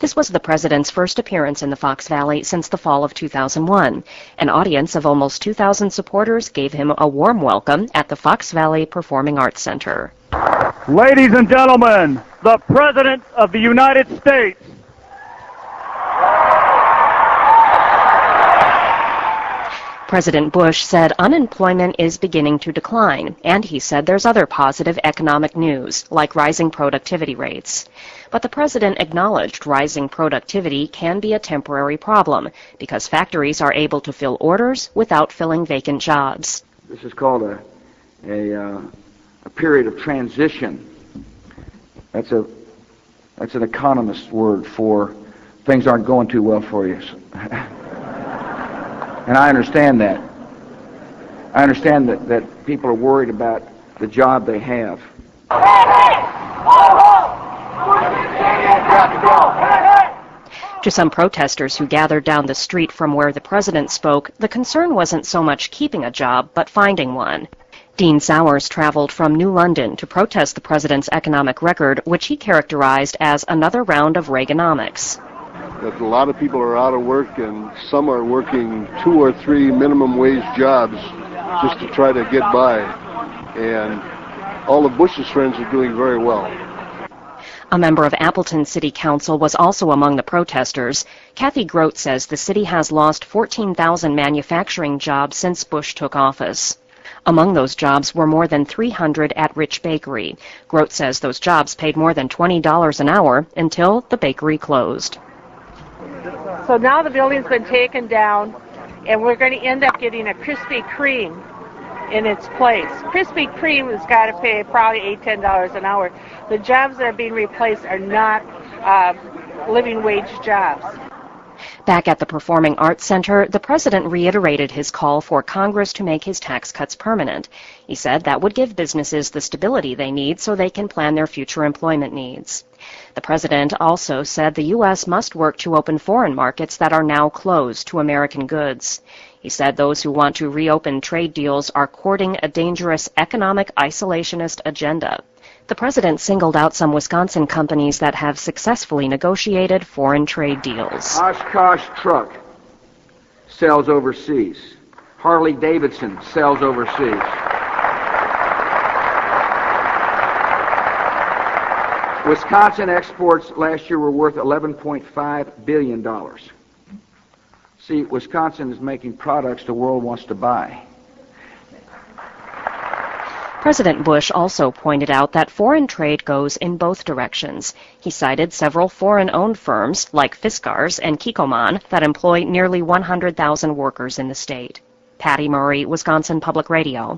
This was the president's first appearance in the Fox Valley since the fall of 2001. An audience of almost 2,000 supporters gave him a warm welcome at the Fox Valley Performing Arts Center. Ladies and gentlemen, the President of the United States. President Bush said unemployment is beginning to decline, and he said there's other positive economic news, like rising productivity rates. But the president acknowledged rising productivity can be a temporary problem because factories are able to fill orders without filling vacant jobs. This is called a period of transition. That's an economist word for things aren't going too well for you. And I understand that. I understand that people are worried about the job they have. To some protesters who gathered down the street from where the president spoke, the concern wasn't so much keeping a job, but finding one. Dean Sowers traveled from New London to protest the president's economic record, which he characterized as another round of Reaganomics. That a lot of people are out of work, and some are working 2 or 3 minimum wage jobs just to try to get by. And all of Bush's friends are doing very well. A member of Appleton City Council was also among the protesters. Kathy Grote says the city has lost 14,000 manufacturing jobs since Bush took office. Among those jobs were more than 300 at Rich Bakery. Grote says those jobs paid more than $20 an hour until the bakery closed. So now the building's been taken down, and we're going to end up getting a Krispy Kreme in its place. Krispy Kreme has got to pay probably $8-10 an hour. The jobs that are being replaced are not living wage jobs. Back at the Performing Arts Center, the president reiterated his call for Congress to make his tax cuts permanent. He said that would give businesses the stability they need so they can plan their future employment needs. The president also said the U.S. must work to open foreign markets that are now closed to American goods. He said those who want to reopen trade deals are courting a dangerous economic isolationist agenda. The president singled out some Wisconsin companies that have successfully negotiated foreign trade deals. Oshkosh Truck sells overseas. Harley Davidson sells overseas. Wisconsin exports last year were worth $11.5 billion. See, Wisconsin is making products the world wants to buy. President Bush also pointed out that foreign trade goes in both directions. He cited several foreign-owned firms like Fiskars and Kikkoman that employ nearly 100,000 workers in the state. Patty Murray, Wisconsin Public Radio.